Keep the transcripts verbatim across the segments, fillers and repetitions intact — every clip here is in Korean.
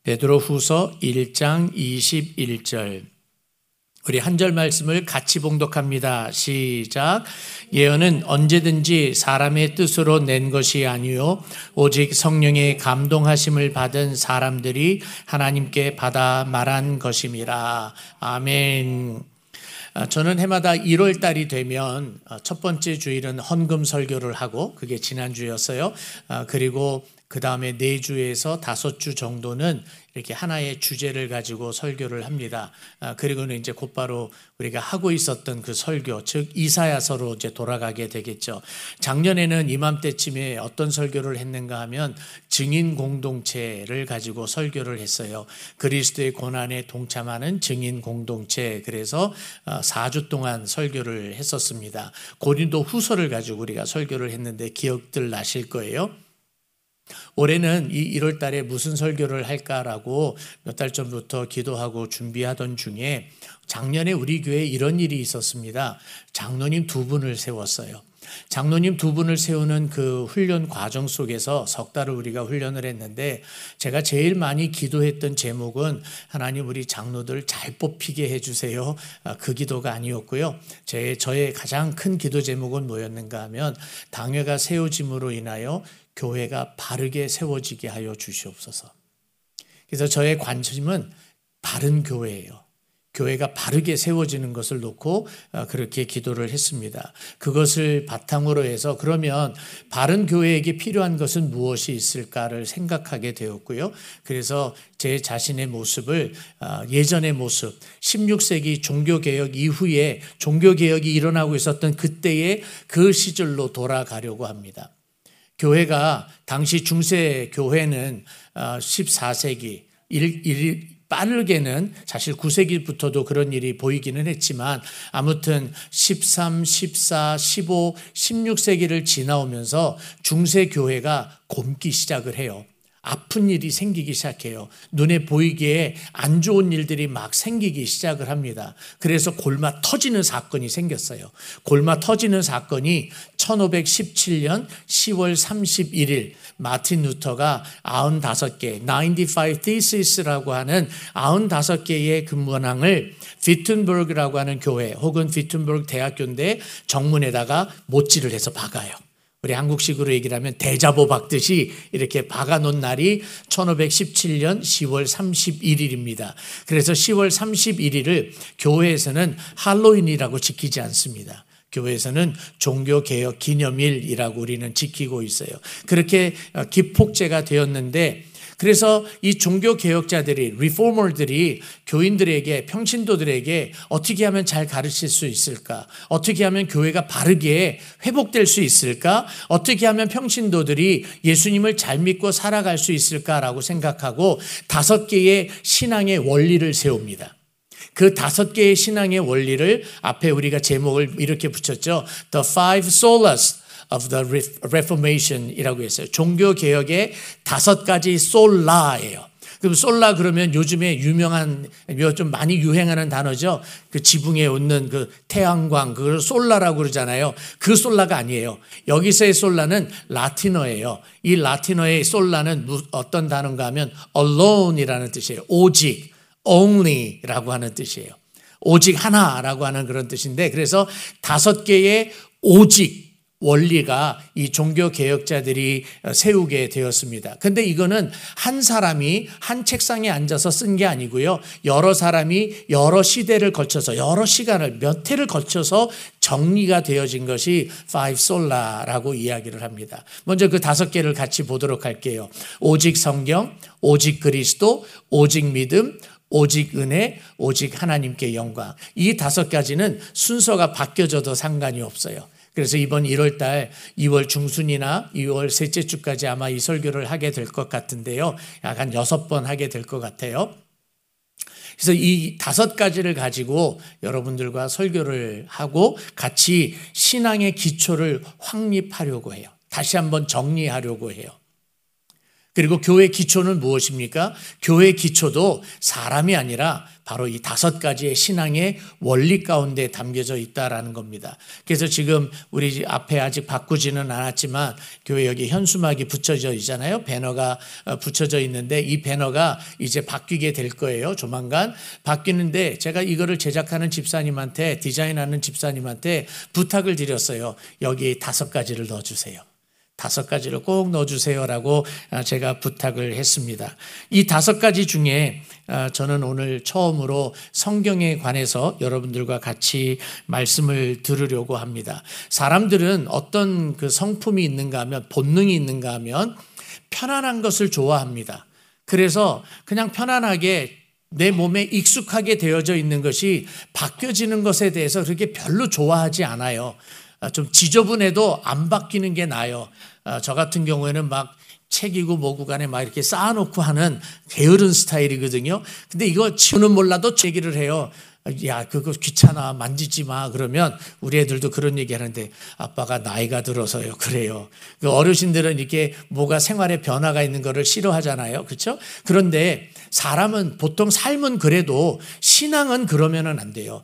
베드로후서 일 장 이십일 절. 우리 한 절 말씀을 같이 봉독합니다. 시작. 예언은 언제든지 사람의 뜻으로 낸 것이 아니요 오직 성령의 감동하심을 받은 사람들이 하나님께 받아 말한 것임이라. 아멘. 저는 해마다 일월 달이 되면 첫 번째 주일은 헌금 설교를 하고, 그게 지난주였어요. 그리고 그 다음에 네 주에서 다섯 주 정도는 이렇게 하나의 주제를 가지고 설교를 합니다. 아, 그리고는 이제 곧바로 우리가 하고 있었던 그 설교, 즉 이사야서로 이제 돌아가게 되겠죠. 작년에는 이맘때쯤에 어떤 설교를 했는가 하면 증인 공동체를 가지고 설교를 했어요. 그리스도의 고난에 동참하는 증인 공동체. 그래서 사 주 동안 설교를 했었습니다. 고린도 후서를 가지고 우리가 설교를 했는데 기억들 나실 거예요. 올해는 이 일월 달에 무슨 설교를 할까라고 몇 달 전부터 기도하고 준비하던 중에 작년에 우리 교회에 이런 일이 있었습니다. 장로님 두 분을 세웠어요. 장로님 두 분을 세우는 그 훈련 과정 속에서 석 달을 우리가 훈련을 했는데, 제가 제일 많이 기도했던 제목은 하나님 우리 장로들 잘 뽑히게 해주세요. 그 기도가 아니었고요. 제, 저의 가장 큰 기도 제목은 뭐였는가 하면 당회가 세워짐으로 인하여 교회가 바르게 세워지게 하여 주시옵소서. 그래서 저의 관심은 바른 교회예요. 교회가 바르게 세워지는 것을 놓고 그렇게 기도를 했습니다. 그것을 바탕으로 해서 그러면 바른 교회에게 필요한 것은 무엇이 있을까를 생각하게 되었고요. 그래서 제 자신의 모습을 예전의 모습, 십육 세기 종교개혁 이후에 종교개혁이 일어나고 있었던 그때의 그 시절로 돌아가려고 합니다. 교회가 당시 중세 교회는 십사 세기, 일, 일, 빠르게는 사실 구 세기부터도 그런 일이 보이기는 했지만 아무튼 십삼, 십사, 십오, 십육 세기를 지나오면서 중세 교회가 곪기 시작을 해요. 아픈 일이 생기기 시작해요. 눈에 보이기에 안 좋은 일들이 막 생기기 시작을 합니다. 그래서 골마 터지는 사건이 생겼어요. 골마 터지는 사건이 천오백십칠 년 시월 삼십일 일 마틴 루터가 구십오 개, 구십오 Thesis라고 하는 구십오 개의 근문항을 비튼버그라고 하는 교회 혹은 비튼버그 대학교인데 정문에다가 못질을 해서 박아요. 우리 한국식으로 얘기를 하면 대자보 박듯이 이렇게 박아놓은 날이 천오백십칠 년 시월 삼십일 일입니다. 그래서 시월 삼십일 일을 교회에서는 할로윈이라고 지키지 않습니다. 교회에서는 종교개혁 기념일이라고 우리는 지키고 있어요. 그렇게 기폭제가 되었는데, 그래서 이 종교개혁자들이, 리포머들이 교인들에게, 평신도들에게 어떻게 하면 잘 가르칠 수 있을까? 어떻게 하면 교회가 바르게 회복될 수 있을까? 어떻게 하면 평신도들이 예수님을 잘 믿고 살아갈 수 있을까라고 생각하고 다섯 개의 신앙의 원리를 세웁니다. 그 다섯 개의 신앙의 원리를 앞에 우리가 제목을 이렇게 붙였죠. The Five Solas of the Reformation 이라고 했어요. 종교개혁의 다섯 가지 솔라예요. 그럼 솔라 그러면 요즘에 유명한, 좀 많이 유행하는 단어죠. 그 지붕에 웃는 그 태양광, 그걸 솔라라고 그러잖아요. 그 솔라가 아니에요. 여기서의 솔라는 라틴어예요. 이 라틴어의 솔라는 어떤 단어인가 하면 alone이라는 뜻이에요. 오직, only라고 하는 뜻이에요. 오직 하나라고 하는 그런 뜻인데, 그래서 다섯 개의 오직 원리가 이 종교개혁자들이 세우게 되었습니다. 근데 이거는 한 사람이 한 책상에 앉아서 쓴 게 아니고요. 여러 사람이 여러 시대를 거쳐서, 여러 시간을, 몇 해를 거쳐서 정리가 되어진 것이 Five Sola라고 이야기를 합니다. 먼저 그 다섯 개를 같이 보도록 할게요. 오직 성경, 오직 그리스도, 오직 믿음, 오직 은혜, 오직 하나님께 영광. 이 다섯 가지는 순서가 바뀌어져도 상관이 없어요. 그래서 이번 일월 달 이월 중순이나 이월 셋째 주까지 아마 이 설교를 하게 될 것 같은데요. 약 한 여섯 번 하게 될 것 같아요. 그래서 이 다섯 가지를 가지고 여러분들과 설교를 하고 같이 신앙의 기초를 확립하려고 해요. 다시 한번 정리하려고 해요. 그리고 교회 기초는 무엇입니까? 교회 기초도 사람이 아니라 바로 이 다섯 가지의 신앙의 원리 가운데 담겨져 있다라는 겁니다. 그래서 지금 우리 앞에 아직 바꾸지는 않았지만 교회 여기 현수막이 붙여져 있잖아요. 배너가 붙여져 있는데 이 배너가 이제 바뀌게 될 거예요. 조만간 바뀌는데 제가 이거를 제작하는 집사님한테, 디자인하는 집사님한테 부탁을 드렸어요. 여기 다섯 가지를 넣어주세요. 다섯 가지를 꼭 넣어주세요라고 제가 부탁을 했습니다. 이 다섯 가지 중에 저는 오늘 처음으로 성경에 관해서 여러분들과 같이 말씀을 들으려고 합니다. 사람들은 어떤 그 성품이 있는가 하면, 본능이 있는가 하면 편안한 것을 좋아합니다. 그래서 그냥 편안하게 내 몸에 익숙하게 되어져 있는 것이 바뀌어지는 것에 대해서 그렇게 별로 좋아하지 않아요. 좀 지저분해도 안 바뀌는 게 나아요. 저 같은 경우에는 막 책이고 뭐고 간에 막 이렇게 쌓아놓고 하는 게으른 스타일이거든요. 근데 이거 치우는 몰라도 얘기를 해요. 야, 그거 귀찮아, 만지지 마. 그러면 우리 애들도 그런 얘기 하는데 아빠가 나이가 들어서요. 그래요. 그 어르신들은 이렇게 뭐가 생활에 변화가 있는 거를 싫어하잖아요. 그렇죠? 그런데 사람은 보통 삶은 그래도 신앙은 그러면은 안 돼요.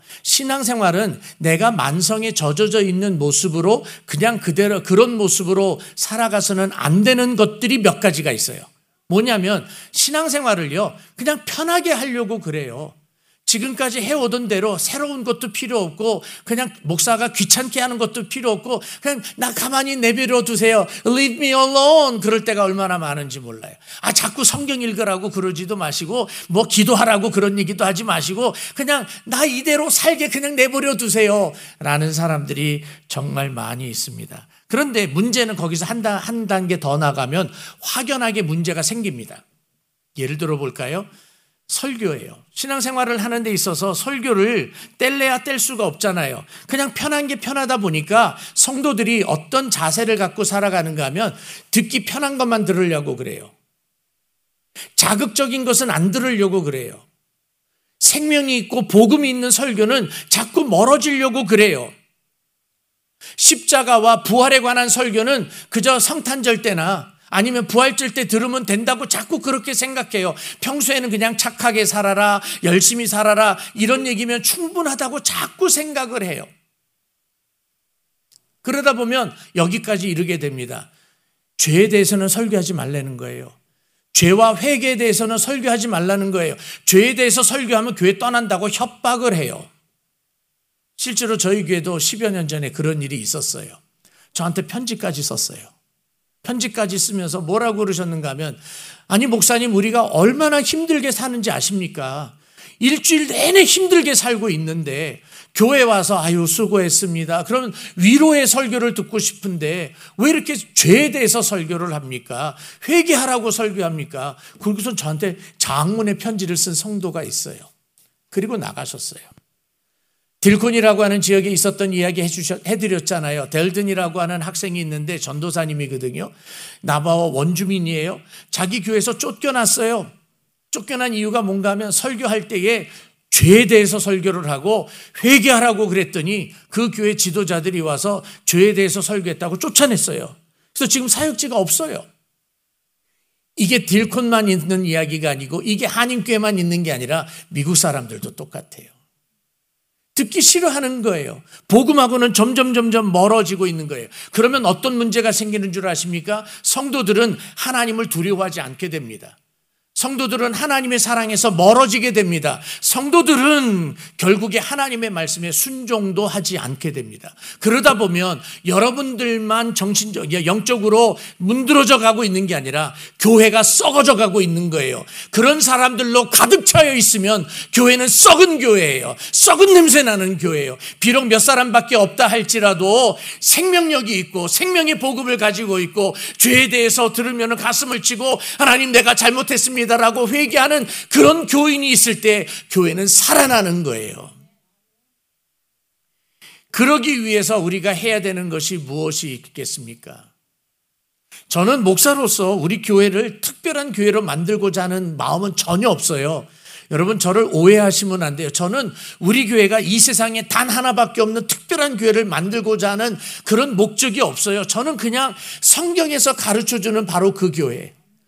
신앙생활은 내가 만성에 젖어져 있는 모습으로 그냥 그대로 그런 모습으로 살아가서는 안 되는 것들이 몇 가지가 있어요. 뭐냐면 신앙생활을요, 그냥 편하게 하려고 그래요. 지금까지 해오던 대로 새로운 것도 필요 없고 그냥 목사가 귀찮게 하는 것도 필요 없고 그냥 나 가만히 내버려 두세요. Leave me alone. 그럴 때가 얼마나 많은지 몰라요. 아, 자꾸 성경 읽으라고 그러지도 마시고 뭐 기도하라고 그런 얘기도 하지 마시고 그냥 나 이대로 살게 그냥 내버려 두세요 라는 사람들이 정말 많이 있습니다. 그런데 문제는 거기서 한, 단, 한 단계 더 나가면 확연하게 문제가 생깁니다. 예를 들어 볼까요? 설교예요. 신앙생활을 하는 데 있어서 설교를 뗄래야 뗄 수가 없잖아요. 그냥 편한 게 편하다 보니까 성도들이 어떤 자세를 갖고 살아가는가 하면 듣기 편한 것만 들으려고 그래요. 자극적인 것은 안 들으려고 그래요. 생명이 있고 복음이 있는 설교는 자꾸 멀어지려고 그래요. 십자가와 부활에 관한 설교는 그저 성탄절 때나 아니면 부활절 때 들으면 된다고 자꾸 그렇게 생각해요. 평소에는 그냥 착하게 살아라, 열심히 살아라 이런 얘기면 충분하다고 자꾸 생각을 해요. 그러다 보면 여기까지 이르게 됩니다. 죄에 대해서는 설교하지 말라는 거예요. 죄와 회개에 대해서는 설교하지 말라는 거예요. 죄에 대해서 설교하면 교회 떠난다고 협박을 해요. 실제로 저희 교회도 십여 년 전에 그런 일이 있었어요. 저한테 편지까지 썼어요. 편지까지 쓰면서 뭐라고 그러셨는가 하면, 아니 목사님, 우리가 얼마나 힘들게 사는지 아십니까? 일주일 내내 힘들게 살고 있는데 교회 와서 아유 수고했습니다. 그러면 위로의 설교를 듣고 싶은데 왜 이렇게 죄에 대해서 설교를 합니까? 회개하라고 설교합니까? 그러고선 저한테 장문의 편지를 쓴 성도가 있어요. 그리고 나가셨어요. 딜콘이라고 하는 지역에 있었던 이야기 해주셨, 해드렸잖아요. 델든이라고 하는 학생이 있는데 전도사님이거든요. 나바와 원주민이에요. 자기 교회에서 쫓겨났어요. 쫓겨난 이유가 뭔가 하면 설교할 때에 죄에 대해서 설교를 하고 회개하라고 그랬더니 그 교회 지도자들이 와서 죄에 대해서 설교했다고 쫓아냈어요. 그래서 지금 사역지가 없어요. 이게 딜콘만 있는 이야기가 아니고 이게 한인교회만 있는 게 아니라 미국 사람들도 똑같아요. 듣기 싫어하는 거예요. 복음하고는 점점 점점 멀어지고 있는 거예요. 그러면 어떤 문제가 생기는 줄 아십니까? 성도들은 하나님을 두려워하지 않게 됩니다. 성도들은 하나님의 사랑에서 멀어지게 됩니다. 성도들은 결국에 하나님의 말씀에 순종도 하지 않게 됩니다. 그러다 보면 여러분들만 정신적, 영적으로 문드러져 가고 있는 게 아니라 교회가 썩어져 가고 있는 거예요. 그런 사람들로 가득 차여 있으면 교회는 썩은 교회예요. 썩은 냄새 나는 교회예요. 비록 몇 사람밖에 없다 할지라도 생명력이 있고 생명의 복음을 가지고 있고 죄에 대해서 들으면 가슴을 치고 하나님 내가 잘못했습니다 라고 회개하는 그런 교인이 있을 때 교회는 살아나는 거예요. 그러기 위해서 우리가 해야 되는 것이 무엇이 있겠습니까? 저는 목사로서 우리 교회를 특별한 교회로 만들고자 하는 마음은 전혀 없어요. 여러분 저를 오해하시면 안 돼요. 저는 우리 교회가 이 세상에 단 하나밖에 없는 특별한 교회를 만들고자 하는 그런 목적이 없어요. 저는 그냥 성경에서 가르쳐주는 바로 그 교회,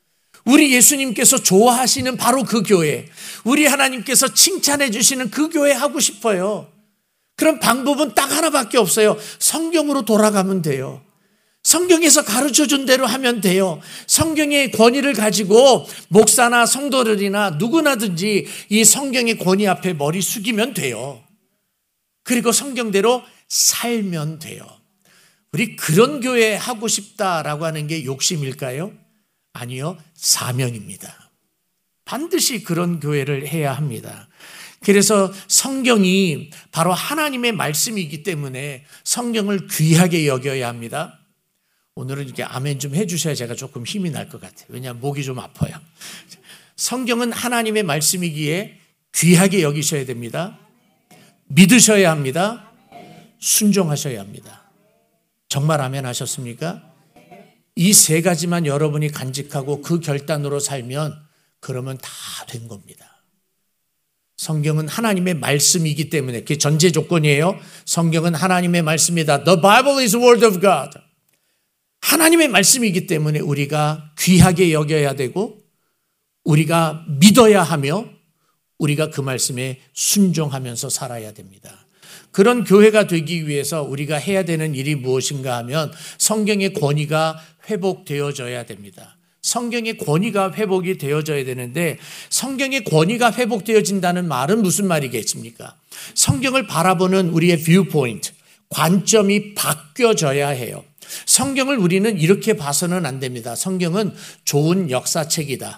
우리 예수님께서 좋아하시는 바로 그 교회, 우리 하나님께서 칭찬해 주시는 그 교회 하고 싶어요. 그럼 방법은 딱 하나밖에 없어요. 성경으로 돌아가면 돼요. 성경에서 가르쳐준 대로 하면 돼요. 성경의 권위를 가지고 목사나 성도들이나 누구나든지 이 성경의 권위 앞에 머리 숙이면 돼요. 그리고 성경대로 살면 돼요. 우리 그런 교회 하고 싶다라고 하는 게 욕심일까요? 아니요, 사명입니다. 반드시 그런 교회를 해야 합니다. 그래서 성경이 바로 하나님의 말씀이기 때문에 성경을 귀하게 여겨야 합니다. 오늘은 이렇게 아멘 좀 해주셔야 제가 조금 힘이 날 것 같아요. 왜냐하면 목이 좀 아파요. 성경은 하나님의 말씀이기에 귀하게 여기셔야 됩니다. 믿으셔야 합니다. 순종하셔야 합니다. 정말 아멘 하셨습니까? 이 세 가지만 여러분이 간직하고 그 결단으로 살면 그러면 다 된 겁니다. 성경은 하나님의 말씀이기 때문에 그게 전제 조건이에요. 성경은 하나님의 말씀이다. The Bible is the word of God. 하나님의 말씀이기 때문에 우리가 귀하게 여겨야 되고 우리가 믿어야 하며 우리가 그 말씀에 순종하면서 살아야 됩니다. 그런 교회가 되기 위해서 우리가 해야 되는 일이 무엇인가 하면 성경의 권위가 회복되어져야 됩니다. 성경의 권위가 회복이 되어져야 되는데 성경의 권위가 회복되어진다는 말은 무슨 말이겠습니까? 성경을 바라보는 우리의 뷰포인트, 관점이 바뀌어져야 해요. 성경을 우리는 이렇게 봐서는 안 됩니다. 성경은 좋은 역사책이다.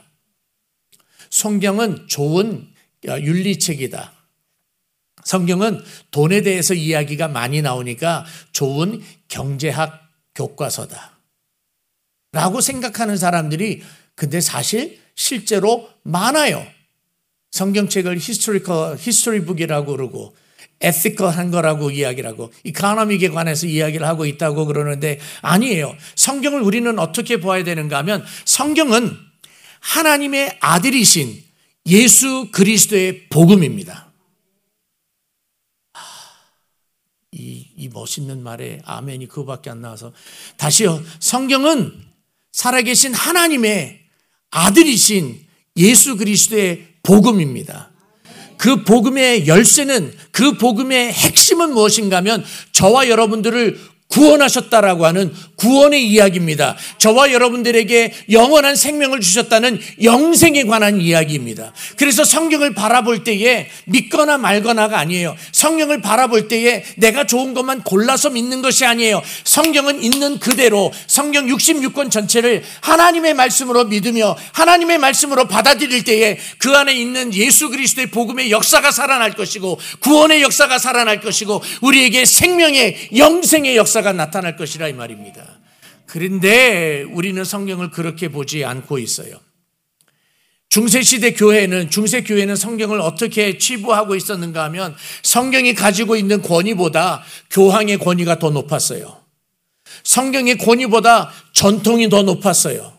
성경은 좋은 윤리책이다. 성경은 돈에 대해서 이야기가 많이 나오니까 좋은 경제학 교과서다 라고 생각하는 사람들이 근데 사실 실제로 많아요. 성경책을 히스토리컬, 히스토리북이라고 그러고 에티컬한 거라고 이야기를 하고 이코노믹에 관해서 이야기를 하고 있다고 그러는데 아니에요. 성경을 우리는 어떻게 봐야 되는가 하면 성경은 하나님의 아들이신 예수 그리스도의 복음입니다. 이, 이 멋있는 말에 아멘이 그거밖에 안 나와서 다시요. 성경은 살아계신 하나님의 아들이신 예수 그리스도의 복음입니다. 그 복음의 열쇠는 그 복음의 핵심은 무엇인가 하면 저와 여러분들을 구원하셨다라고 하는 구원의 이야기입니다. 저와 여러분들에게 영원한 생명을 주셨다는 영생에 관한 이야기입니다. 그래서 성경을 바라볼 때에 믿거나 말거나가 아니에요. 성경을 바라볼 때에 내가 좋은 것만 골라서 믿는 것이 아니에요. 성경은 있는 그대로 성경 육십육 권 전체를 하나님의 말씀으로 믿으며 하나님의 말씀으로 받아들일 때에 그 안에 있는 예수 그리스도의 복음의 역사가 살아날 것이고 구원의 역사가 살아날 것이고 우리에게 생명의 영생의 역사가 나타날 것이라 이 말입니다. 그런데 우리는 성경을 그렇게 보지 않고 있어요. 중세시대 교회는 중세교회는 성경을 어떻게 치부하고 있었는가 하면 성경이 가지고 있는 권위보다 교황의 권위가 더 높았어요. 성경의 권위보다 전통이 더 높았어요.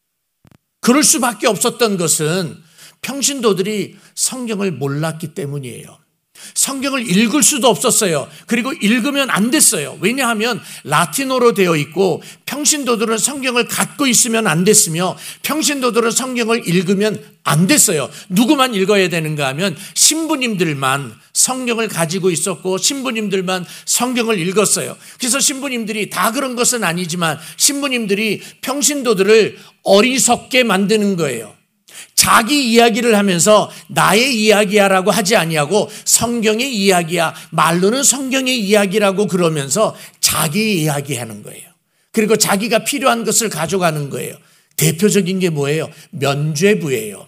그럴 수밖에 없었던 것은 평신도들이 성경을 몰랐기 때문이에요. 성경을 읽을 수도 없었어요. 그리고 읽으면 안 됐어요. 왜냐하면 라틴어로 되어 있고 평신도들은 성경을 갖고 있으면 안 됐으며 평신도들은 성경을 읽으면 안 됐어요. 누구만 읽어야 되는가 하면 신부님들만 성경을 가지고 있었고 신부님들만 성경을 읽었어요. 그래서 신부님들이 다 그런 것은 아니지만 신부님들이 평신도들을 어리석게 만드는 거예요. 자기 이야기를 하면서 나의 이야기야라고 하지 아니하고 성경의 이야기야, 말로는 성경의 이야기라고 그러면서 자기 이야기하는 거예요. 그리고 자기가 필요한 것을 가져가는 거예요. 대표적인 게 뭐예요? 면죄부예요.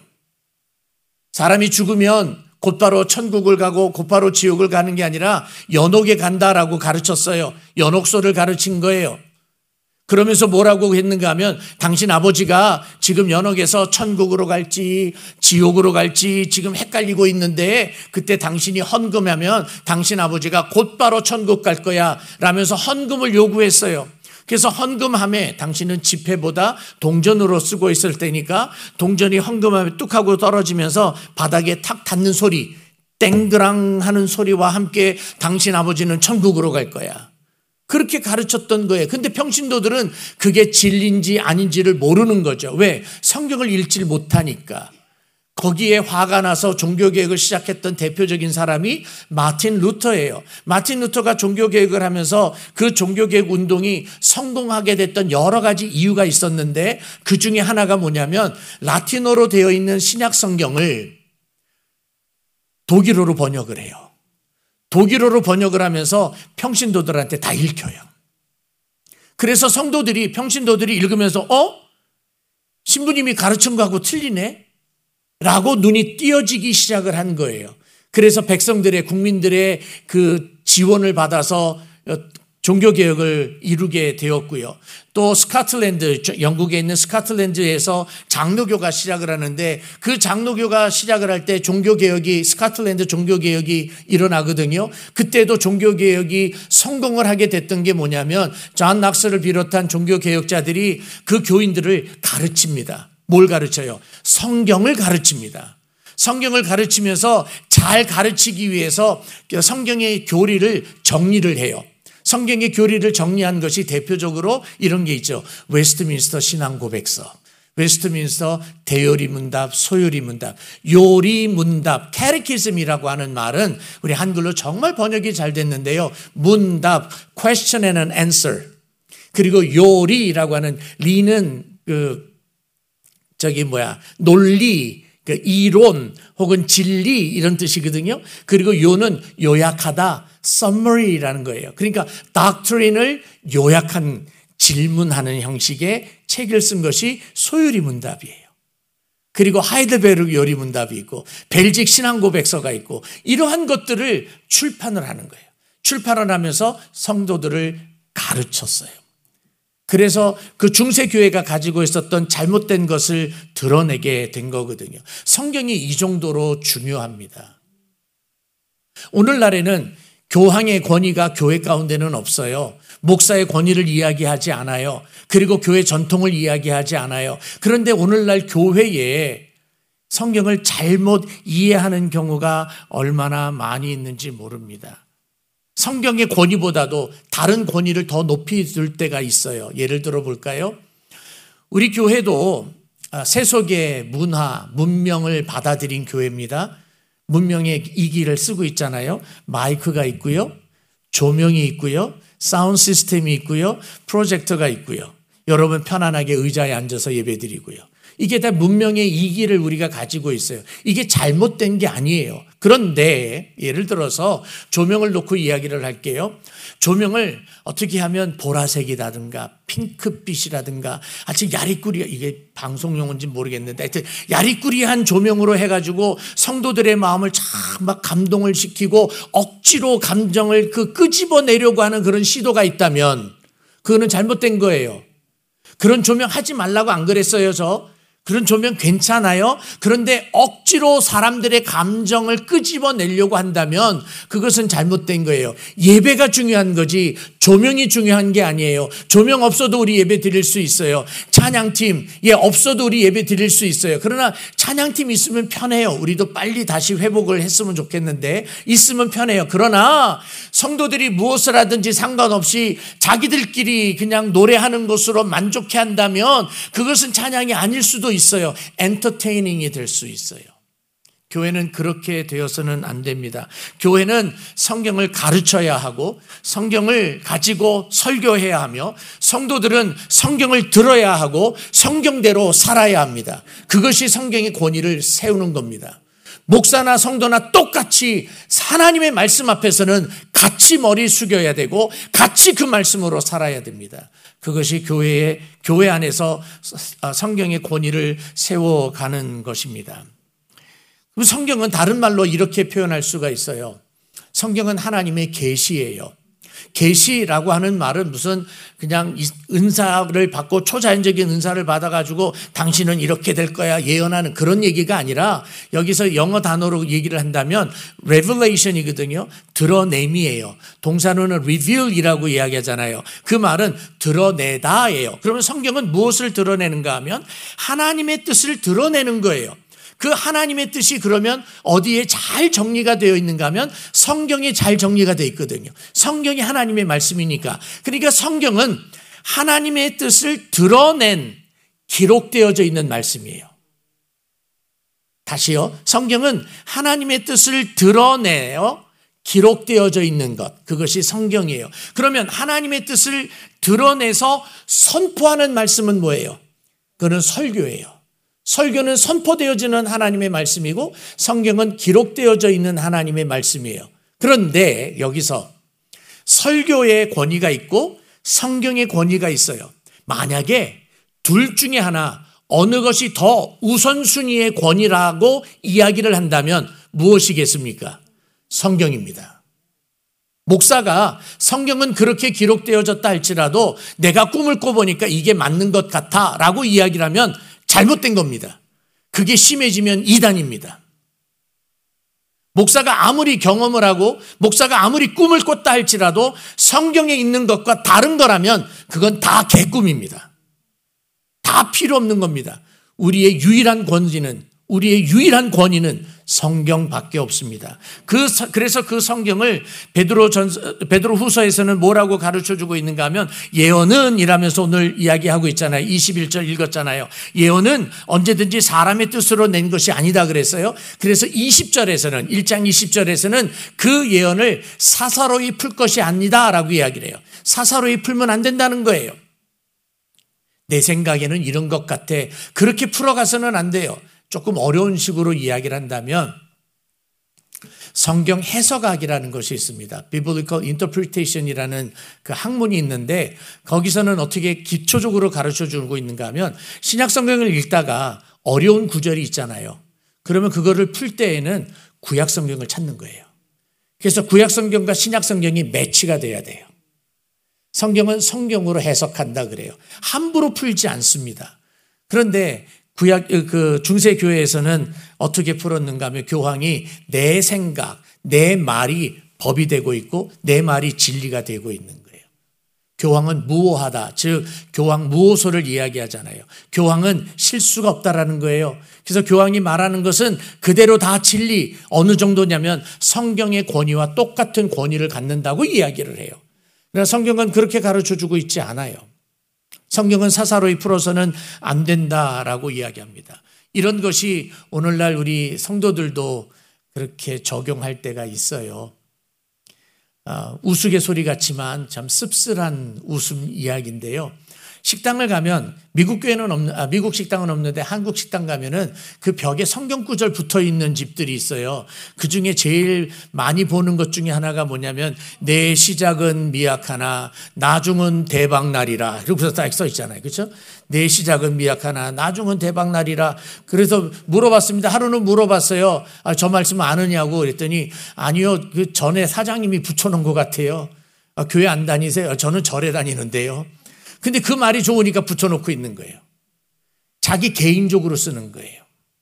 사람이 죽으면 곧바로 천국을 가고 곧바로 지옥을 가는 게 아니라 연옥에 간다라고 가르쳤어요. 연옥소를 가르친 거예요. 그러면서 뭐라고 했는가 하면 당신 아버지가 지금 연옥에서 천국으로 갈지 지옥으로 갈지 지금 헷갈리고 있는데 그때 당신이 헌금하면 당신 아버지가 곧바로 천국 갈 거야 라면서 헌금을 요구했어요. 그래서 헌금함에 당신은 지폐보다 동전으로 쓰고 있을 때니까 동전이 헌금함에 뚝 하고 떨어지면서 바닥에 탁 닿는 소리 땡그랑 하는 소리와 함께 당신 아버지는 천국으로 갈 거야. 그렇게 가르쳤던 거예요. 근데 평신도들은 그게 진리인지 아닌지를 모르는 거죠. 왜? 성경을 읽질 못하니까. 거기에 화가 나서 종교개혁을 시작했던 대표적인 사람이 마틴 루터예요. 마틴 루터가 종교개혁을 하면서 그 종교개혁 운동이 성공하게 됐던 여러 가지 이유가 있었는데 그 중에 하나가 뭐냐면 라틴어로 되어 있는 신약 성경을 독일어로 번역을 해요. 독일어로 번역을 하면서 평신도들한테 다 읽혀요. 그래서 성도들이, 평신도들이 읽으면서 어? 신부님이 가르친 거하고 틀리네? 라고 눈이 띄어지기 시작을 한 거예요. 그래서 백성들의, 국민들의 그 지원을 받아서 종교개혁을 이루게 되었고요. 또 스코틀랜드, 영국에 있는 스코틀랜드에서 장로교가 시작을 하는데 그 장로교가 시작을 할 때 종교개혁이, 스코틀랜드 종교개혁이 일어나거든요. 그때도 종교개혁이 성공을 하게 됐던 게 뭐냐면 존 낙스를 비롯한 종교개혁자들이 그 교인들을 가르칩니다. 뭘 가르쳐요? 성경을 가르칩니다. 성경을 가르치면서 잘 가르치기 위해서 성경의 교리를 정리를 해요. 성경의 교리를 정리한 것이 대표적으로 이런 게 있죠. 웨스트민스터 신앙고백서, 웨스트민스터 대요리문답, 소요리문답, 요리문답, 캐리키즘이라고 하는 말은 우리 한글로 정말 번역이 잘 됐는데요. 문답, question and answer. 그리고 요리라고 하는 리는 그 저기 뭐야 논리, 그 이론 혹은 진리 이런 뜻이거든요. 그리고 요는 요약하다, summary라는 거예요. 그러니까 doctrine을 요약한 질문하는 형식의 책을 쓴 것이 소요리 문답이에요. 그리고 하이델베르크 요리 문답이 있고 벨직 신앙고백서가 있고 이러한 것들을 출판을 하는 거예요. 출판을 하면서 성도들을 가르쳤어요. 그래서 그 중세교회가 가지고 있었던 잘못된 것을 드러내게 된 거거든요. 성경이 이 정도로 중요합니다. 오늘날에는 교황의 권위가 교회 가운데는 없어요. 목사의 권위를 이야기하지 않아요. 그리고 교회 전통을 이야기하지 않아요. 그런데 오늘날 교회에 성경을 잘못 이해하는 경우가 얼마나 많이 있는지 모릅니다. 성경의 권위보다도 다른 권위를 더 높이 둘 때가 있어요. 예를 들어 볼까요? 우리 교회도 세속의 문화, 문명을 받아들인 교회입니다. 문명의 이기를 쓰고 있잖아요. 마이크가 있고요. 조명이 있고요. 사운드 시스템이 있고요. 프로젝터가 있고요. 여러분 편안하게 의자에 앉아서 예배드리고요. 이게 다 문명의 이기를 우리가 가지고 있어요. 이게 잘못된 게 아니에요. 그런데 예를 들어서 조명을 놓고 이야기를 할게요. 조명을 어떻게 하면 보라색이라든가 핑크빛이라든가 아주 야리꾸리, 이게 방송용어인지 모르겠는데 하여튼 야리꾸리한 조명으로 해가지고 성도들의 마음을 참 막 감동을 시키고 억지로 감정을 그 끄집어내려고 하는 그런 시도가 있다면 그거는 잘못된 거예요. 그런 조명 하지 말라고 안 그랬어요, 저? 그런 조명 괜찮아요. 그런데 억지로 사람들의 감정을 끄집어내려고 한다면 그것은 잘못된 거예요. 예배가 중요한 거지 조명이 중요한 게 아니에요. 조명 없어도 우리 예배 드릴 수 있어요. 찬양팀 예 없어도 우리 예배 드릴 수 있어요. 그러나 찬양팀 있으면 편해요. 우리도 빨리 다시 회복을 했으면 좋겠는데 있으면 편해요. 그러나 성도들이 무엇을 하든지 상관없이 자기들끼리 그냥 노래하는 것으로 만족해 한다면 그것은 찬양이 아닐 수도 있어요. 엔터테이닝이 될 수 있어요. 교회는 그렇게 되어서는 안 됩니다. 교회는 성경을 가르쳐야 하고 성경을 가지고 설교해야 하며 성도들은 성경을 들어야 하고 성경대로 살아야 합니다. 그것이 성경의 권위를 세우는 겁니다. 목사나 성도나 똑같이 하나님의 말씀 앞에서는 같이 머리 숙여야 되고 같이 그 말씀으로 살아야 됩니다. 그것이 교회의, 교회 안에서 성경의 권위를 세워가는 것입니다. 성경은 다른 말로 이렇게 표현할 수가 있어요. 성경은 하나님의 계시예요. 계시라고 하는 말은 무슨 그냥 은사를 받고 초자연적인 은사를 받아가지고 당신은 이렇게 될 거야 예언하는 그런 얘기가 아니라 여기서 영어 단어로 얘기를 한다면 revelation이거든요. 드러냄이에요. 동사로는 reveal이라고 이야기하잖아요. 그 말은 드러내다예요. 그러면 성경은 무엇을 드러내는가 하면 하나님의 뜻을 드러내는 거예요. 그 하나님의 뜻이 그러면 어디에 잘 정리가 되어 있는가 하면 성경에 잘 정리가 되어 있거든요. 성경이 하나님의 말씀이니까. 그러니까 성경은 하나님의 뜻을 드러낸 기록되어져 있는 말씀이에요. 다시요. 성경은 하나님의 뜻을 드러내어 기록되어져 있는 것. 그것이 성경이에요. 그러면 하나님의 뜻을 드러내서 선포하는 말씀은 뭐예요? 그건 설교예요. 설교는 선포되어지는 하나님의 말씀이고 성경은 기록되어져 있는 하나님의 말씀이에요. 그런데 여기서 설교의 권위가 있고 성경의 권위가 있어요. 만약에 둘 중에 하나 어느 것이 더 우선순위의 권위라고 이야기를 한다면 무엇이겠습니까? 성경입니다. 목사가 성경은 그렇게 기록되어졌다 할지라도 내가 꿈을 꿔보니까 이게 맞는 것 같아 라고 이야기를 하면 잘못된 겁니다. 그게 심해지면 이단입니다. 목사가 아무리 경험을 하고 목사가 아무리 꿈을 꿨다 할지라도 성경에 있는 것과 다른 거라면 그건 다 개꿈입니다. 다 필요 없는 겁니다. 우리의 유일한 권위는 우리의 유일한 권위는 성경밖에 없습니다. 그 그래서 그 성경을 베드로 전 베드로 후서에서는 뭐라고 가르쳐 주고 있는가 하면 예언은 이라면서 오늘 이야기하고 있잖아요. 이십일 절 읽었잖아요. 예언은 언제든지 사람의 뜻으로 낸 것이 아니다 그랬어요. 그래서 이십 절에서는 일 장 이십 절에서는 그 예언을 사사로이 풀 것이 아니다라고 이야기를 해요. 사사로이 풀면 안 된다는 거예요. 내 생각에는 이런 것 같아. 그렇게 풀어가서는 안 돼요. 조금 어려운 식으로 이야기를 한다면 성경 해석학이라는 것이 있습니다. Biblical Interpretation이라는 그 학문이 있는데 거기서는 어떻게 기초적으로 가르쳐 주고 있는가 하면 신약 성경을 읽다가 어려운 구절이 있잖아요. 그러면 그거를 풀 때에는 구약 성경을 찾는 거예요. 그래서 구약 성경과 신약 성경이 매치가 돼야 돼요. 성경은 성경으로 해석한다 그래요. 함부로 풀지 않습니다. 그런데 구약 그 중세 교회에서는 어떻게 풀었는가 하면 교황이 내 생각, 내 말이 법이 되고 있고 내 말이 진리가 되고 있는 거예요. 교황은 무오하다. 즉 교황 무오소를 이야기하잖아요. 교황은 실수가 없다라는 거예요. 그래서 교황이 말하는 것은 그대로 다 진리. 어느 정도냐면 성경의 권위와 똑같은 권위를 갖는다고 이야기를 해요. 그러나 성경은 그렇게 가르쳐주고 있지 않아요. 성경은 사사로이 풀어서는 안 된다라고 이야기합니다. 이런 것이 오늘날 우리 성도들도 그렇게 적용할 때가 있어요. 아, 우스갯소리 같지만 참 씁쓸한 웃음 이야기인데요. 식당을 가면 미국 교회는 없는, 아, 미국 식당은 없는데 한국 식당 가면은 그 벽에 성경 구절 붙어 있는 집들이 있어요. 그 중에 제일 많이 보는 것 중에 하나가 뭐냐면 내 시작은 미약하나 나중은 대박날이라. 이렇게 딱 써 있잖아요. 그렇죠? 내 시작은 미약하나 나중은 대박날이라. 그래서 물어봤습니다. 하루는 물어봤어요. 아, 저 말씀 아느냐고 그랬더니 아니요. 그 전에 사장님이 붙여놓은 것 같아요. 아, 교회 안 다니세요? 저는 절에 다니는데요. 근데 그 말이 좋으니까 붙여놓고 있는 거예요. 자기 개인적으로 쓰는 거예요.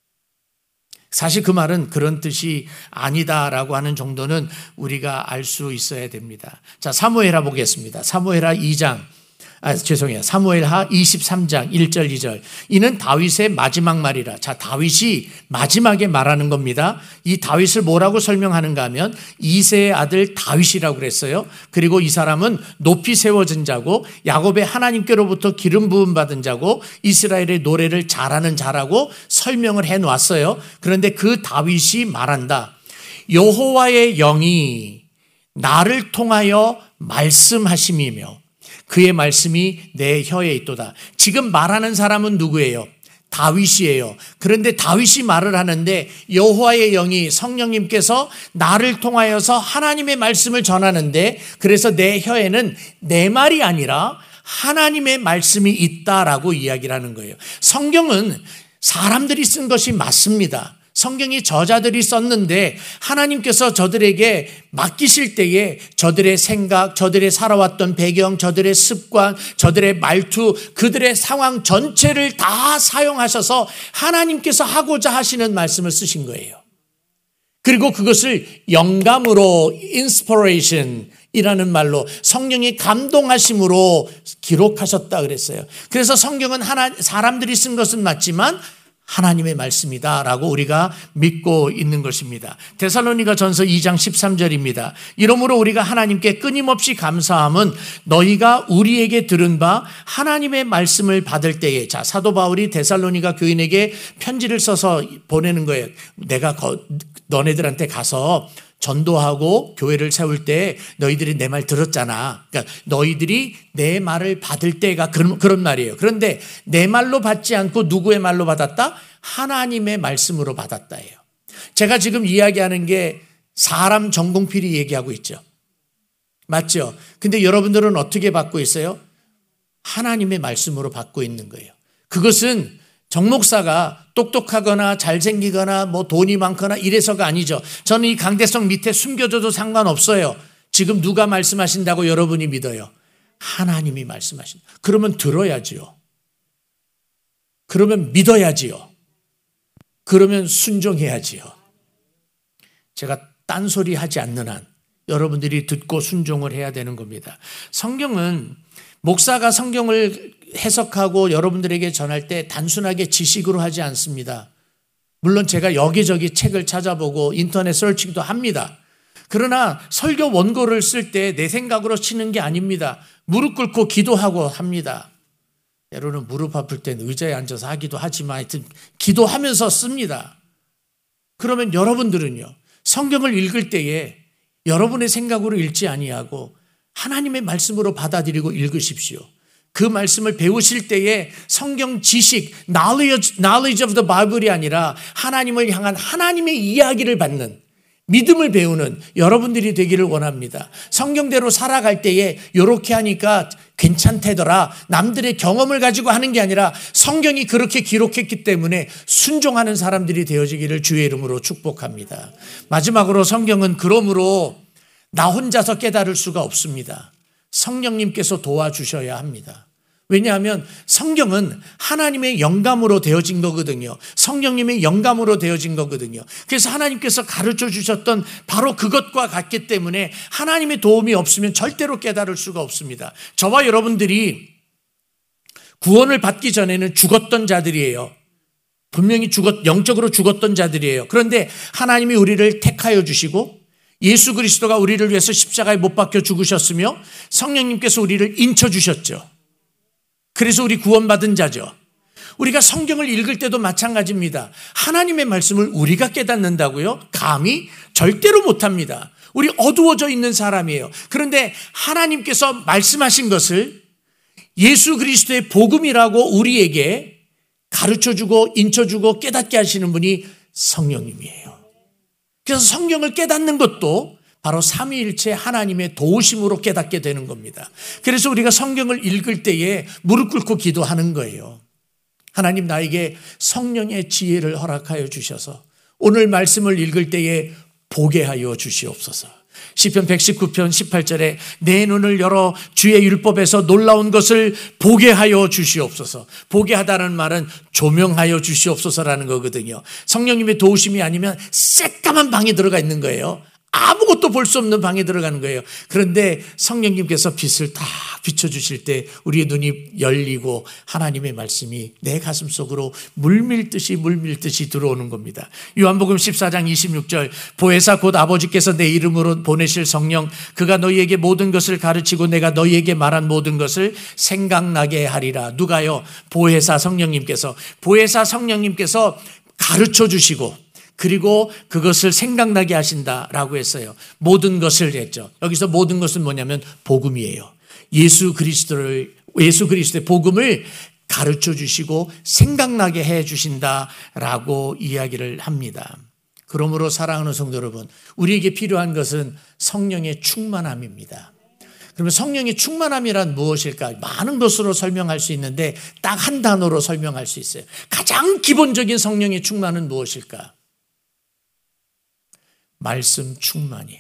사실 그 말은 그런 뜻이 아니다라고 하는 정도는 우리가 알 수 있어야 됩니다. 자, 사무엘하 보겠습니다. 사무엘하 이 장. 아, 죄송해요. 사무엘하 이십삼 장 일 절 이 절. 이는 다윗의 마지막 말이라. 자, 다윗이 마지막에 말하는 겁니다. 이 다윗을 뭐라고 설명하는가 하면 이새의 아들 다윗이라고 그랬어요. 그리고 이 사람은 높이 세워진 자고 야곱의 하나님께로부터 기름 부음 받은 자고 이스라엘의 노래를 잘하는 자라고 설명을 해 놨어요. 그런데 그 다윗이 말한다. 여호와의 영이 나를 통하여 말씀하심이며 그의 말씀이 내 혀에 있도다. 지금 말하는 사람은 누구예요? 다윗이에요. 그런데 다윗이 말을 하는데 여호와의 영이 성령님께서 나를 통하여서 하나님의 말씀을 전하는데 그래서 내 혀에는 내 말이 아니라 하나님의 말씀이 있다라고 이야기를 하는 거예요. 성경은 사람들이 쓴 것이 맞습니다. 성경이 저자들이 썼는데 하나님께서 저들에게 맡기실 때에 저들의 생각, 저들의 살아왔던 배경, 저들의 습관, 저들의 말투, 그들의 상황 전체를 다 사용하셔서 하나님께서 하고자 하시는 말씀을 쓰신 거예요. 그리고 그것을 영감으로 inspiration 이라는 말로 성령이 감동하심으로 기록하셨다 그랬어요. 그래서 성경은 하나, 사람들이 쓴 것은 맞지만 하나님의 말씀이다라고 우리가 믿고 있는 것입니다. 데살로니가 전서 이 장 십삼 절입니다. 이러므로 우리가 하나님께 끊임없이 감사함은 너희가 우리에게 들은 바 하나님의 말씀을 받을 때에, 자, 사도 바울이 데살로니가 교인에게 편지를 써서 보내는 거예요. 내가 거, 너네들한테 가서 전도하고 교회를 세울 때 너희들이 내 말 들었잖아. 그러니까 너희들이 내 말을 받을 때가 그런, 그런 말이에요. 그런데 내 말로 받지 않고 누구의 말로 받았다? 하나님의 말씀으로 받았다예요. 제가 지금 이야기하는 게 사람 전공필이 얘기하고 있죠. 맞죠? 근데 여러분들은 어떻게 받고 있어요? 하나님의 말씀으로 받고 있는 거예요. 그것은 정 목사가 똑똑하거나 잘생기거나 뭐 돈이 많거나 이래서가 아니죠. 저는 이 강대성 밑에 숨겨져도 상관없어요. 지금 누가 말씀하신다고 여러분이 믿어요? 하나님이 말씀하신다. 그러면 들어야지요. 그러면 믿어야지요. 그러면 순종해야지요. 제가 딴소리 하지 않는 한 여러분들이 듣고 순종을 해야 되는 겁니다. 성경은 목사가 성경을 해석하고 여러분들에게 전할 때 단순하게 지식으로 하지 않습니다. 물론 제가 여기저기 책을 찾아보고 인터넷 서칭도 합니다. 그러나 설교 원고를 쓸 때 내 생각으로 치는 게 아닙니다. 무릎 꿇고 기도하고 합니다. 때로는 무릎 아플 땐 의자에 앉아서 하기도 하지만 하여튼 기도하면서 씁니다. 그러면 여러분들은요, 성경을 읽을 때에 여러분의 생각으로 읽지 아니하고 하나님의 말씀으로 받아들이고 읽으십시오. 그 말씀을 배우실 때에 성경 지식, knowledge, knowledge of the Bible이 아니라 하나님을 향한 하나님의 이야기를 받는, 믿음을 배우는 여러분들이 되기를 원합니다. 성경대로 살아갈 때에 이렇게 하니까 괜찮대더라, 남들의 경험을 가지고 하는 게 아니라 성경이 그렇게 기록했기 때문에 순종하는 사람들이 되어지기를 주의 이름으로 축복합니다. 마지막으로 성경은 그러므로 나 혼자서 깨달을 수가 없습니다. 성령님께서 도와주셔야 합니다. 왜냐하면 성경은 하나님의 영감으로 되어진 거거든요. 성령님의 영감으로 되어진 거거든요. 그래서 하나님께서 가르쳐 주셨던 바로 그것과 같기 때문에 하나님의 도움이 없으면 절대로 깨달을 수가 없습니다. 저와 여러분들이 구원을 받기 전에는 죽었던 자들이에요. 분명히 죽었, 영적으로 죽었던 자들이에요. 그런데 하나님이 우리를 택하여 주시고 예수 그리스도가 우리를 위해서 십자가에 못 박혀 죽으셨으며 성령님께서 우리를 인쳐 주셨죠. 그래서 우리 구원받은 자죠. 우리가 성경을 읽을 때도 마찬가지입니다. 하나님의 말씀을 우리가 깨닫는다고요? 감히 절대로 못합니다. 우리 어두워져 있는 사람이에요. 그런데 하나님께서 말씀하신 것을 예수 그리스도의 복음이라고 우리에게 가르쳐주고 인쳐주고 깨닫게 하시는 분이 성령님이에요. 그래서 성경을 깨닫는 것도 바로 삼위일체 하나님의 도우심으로 깨닫게 되는 겁니다. 그래서 우리가 성경을 읽을 때에 무릎 꿇고 기도하는 거예요. 하나님, 나에게 성령의 지혜를 허락하여 주셔서 오늘 말씀을 읽을 때에 보게 하여 주시옵소서. 시편 백십구 편 십팔 절에 내 눈을 열어 주의 율법에서 놀라운 것을 보게 하여 주시옵소서. 보게 하다는 말은 조명하여 주시옵소서라는 거거든요. 성령님의 도우심이 아니면 새까만 방에 들어가 있는 거예요. 아무것도 볼 수 없는 방에 들어가는 거예요. 그런데 성령님께서 빛을 다 비춰주실 때 우리의 눈이 열리고 하나님의 말씀이 내 가슴 속으로 물밀듯이 물밀듯이 들어오는 겁니다. 요한복음 십사 장 이십육 절 보혜사 곧 아버지께서 내 이름으로 보내실 성령 그가 너희에게 모든 것을 가르치고 내가 너희에게 말한 모든 것을 생각나게 하리라. 누가요? 보혜사 성령님께서 보혜사 성령님께서 가르쳐 주시고 그리고 그것을 생각나게 하신다라고 했어요. 모든 것을 했죠. 여기서 모든 것은 뭐냐면 복음이에요. 예수 그리스도를 예수 그리스도의 복음을 가르쳐 주시고 생각나게 해 주신다라고 이야기를 합니다. 그러므로 사랑하는 성도 여러분, 우리에게 필요한 것은 성령의 충만함입니다. 그러면 성령의 충만함이란 무엇일까? 많은 것으로 설명할 수 있는데 딱 한 단어로 설명할 수 있어요. 가장 기본적인 성령의 충만은 무엇일까? 말씀 충만이에요.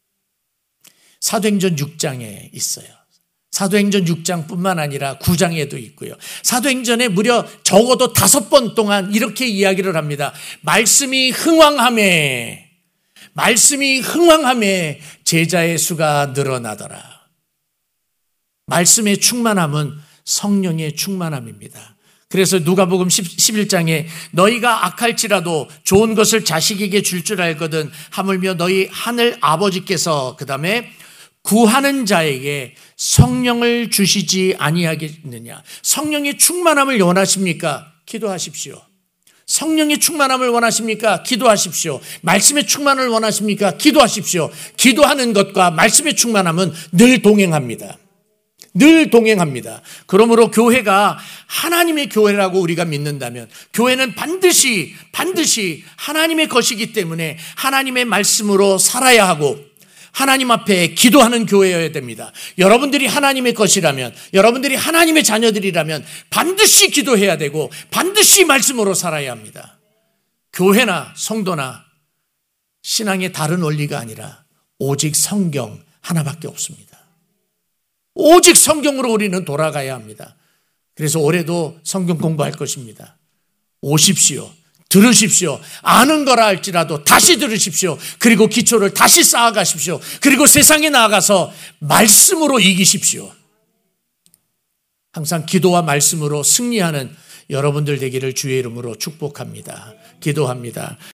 사도행전 육 장에 있어요. 사도행전 육 장뿐만 아니라 구 장에도 있고요. 사도행전에 무려 적어도 다섯 번 동안 이렇게 이야기를 합니다. 말씀이 흥왕하매, 말씀이 흥왕하매 제자의 수가 늘어나더라. 말씀의 충만함은 성령의 충만함입니다. 그래서 누가복음 십일 장에 너희가 악할지라도 좋은 것을 자식에게 줄 줄 알거든 하물며 너희 하늘 아버지께서 그 다음에 구하는 자에게 성령을 주시지 아니하겠느냐. 성령의 충만함을 원하십니까? 기도하십시오. 성령의 충만함을 원하십니까? 기도하십시오. 말씀의 충만을 원하십니까? 기도하십시오. 기도하는 것과 말씀의 충만함은 늘 동행합니다. 늘 동행합니다. 그러므로 교회가 하나님의 교회라고 우리가 믿는다면 교회는 반드시 반드시 하나님의 것이기 때문에 하나님의 말씀으로 살아야 하고 하나님 앞에 기도하는 교회여야 됩니다. 여러분들이 하나님의 것이라면, 여러분들이 하나님의 자녀들이라면 반드시 기도해야 되고 반드시 말씀으로 살아야 합니다. 교회나 성도나 신앙의 다른 원리가 아니라 오직 성경 하나밖에 없습니다. 오직 성경으로 우리는 돌아가야 합니다. 그래서 올해도 성경 공부할 것입니다. 오십시오. 들으십시오. 아는 거라 할지라도 다시 들으십시오. 그리고 기초를 다시 쌓아가십시오. 그리고 세상에 나아가서 말씀으로 이기십시오. 항상 기도와 말씀으로 승리하는 여러분들 되기를 주의 이름으로 축복합니다. 기도합니다.